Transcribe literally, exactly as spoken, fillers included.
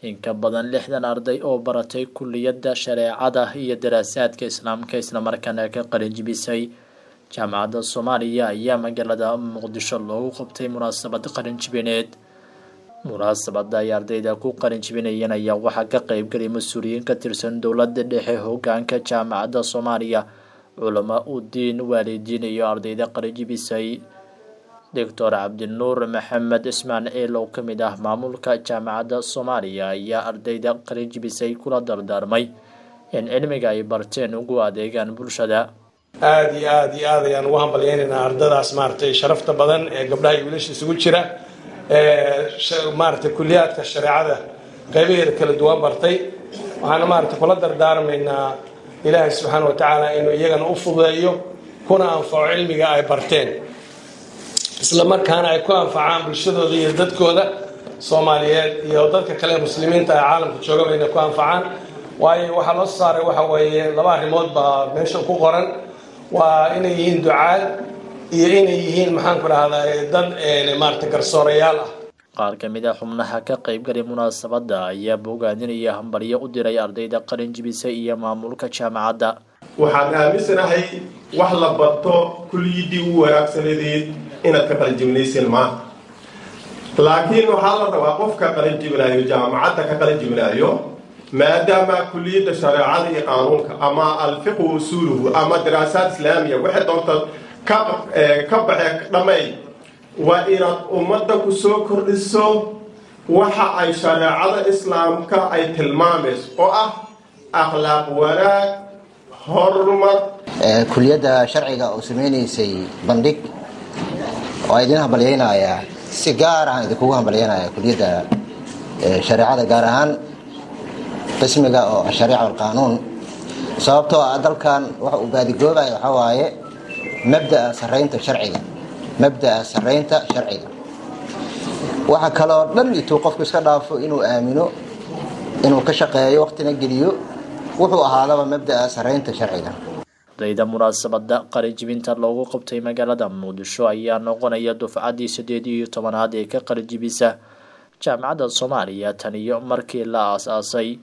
in ka badan lixdan arday oo baratay kulliyadda shareecada iyo daraasaadka islaamka isla markaana ka qalinjibisay jaamacadda Soomaaliya ayaa magaalada Muqdisho loogu qabtay munaasabad qalinjibineed. munaasabada ay ardayda ku qalinjibinayeen ayaa waxaa ka qayb galay mas'uuliyiin ka tirsan dowladda dhexe, hoggaanka jaamacadda Soomaaliya, culamo u diin, waalidiin iyo ardayda qalinjibisay. Doctor Cabdinuur Maxamed Ismaaciil oo kamid ah maamulka jaamacadda Soomaaliya ayaa ardayda qalinjibisay kula dardaarmay in cilmiga ay barteen ugu adeegaan bulshada. aad iyo aad iyo aad ayaan ugu hambalyeynaa ardaydaas maartay sharafta badan ee gabdhaha iyo wiilasha isugu jira ee maartay kulliyadka shareecada qaybaheeda kala duwan bartay. waxaan maartay kula dardaarmaynaa Ilaahay subhanahu wa ta'ala inuu iyagana u fududeeyo kuna anfaco cilmiga ay barteen, isla markaana ay ku anfacaan bulshadooda iyo dadkooda Soomaaliyeed iyo dadka kale muslimiinta ee caalamka jooga inay ku anfacaan. waayo waxa loo saaray waxa weeye laba arrimood baa meesha ku qoran, waa inay yihiin ducaad iyo inay yihiin maxaan ku rahdaa dad ee maartay garsoorayaal ah. qaar ka mid ah xubnaha ka qayb galay munaasabada ayaa bogaadinaya hambalyo u diray ardayda qalinjibisay iyo maamulka jaamacadda. waxaan aaminsanahay wax la barto kulliyadii ugu wanaagsaneed inaad ka qalinjibinayseen maanta, laakiin waxaa la rabaa qofka qalinjibinayo jaamacadda ka qalinjibinayo maadaama kulliyadda shareecada iyo qaanuunka ama alfiqh usuluhu ama daraasaad islaamiya waxay doonta ka ka baxay dhamay waa inaad ummadda ku soo kordhiso waxa ay shareecada islaamka ay tilmaamayso oo ah akhlaaq wanaag, horumar. kulliyadda sharciga oo sameeynayay bandhig oo idin hambalyeynaya si gaar ah idinku hambalyeynaya kulliyadda shareecada gaar ahaan qismiga oo shareeca wal qaanuun, sababtoo ah dalkan waxa uu baadigoobay waxa waaye mabda'a sareynta sharciga mabda'a sareynta sharciga waxa kale oo dhan intuu qofku iska dhaafo inuu aamino inuu ka shaqeeyo waqtina geliyo wuxuu ahaadaba mabda'a sareynta sharciga. ardayda munaasabada qalinjibinta loogu qabtay magaalada Muqdisho ayaa noqonaya dufcadii sideed iyo tobanaad ee ka qalinjibisa jaamacadda Soomaaliya tan iyo markii la aasaasay.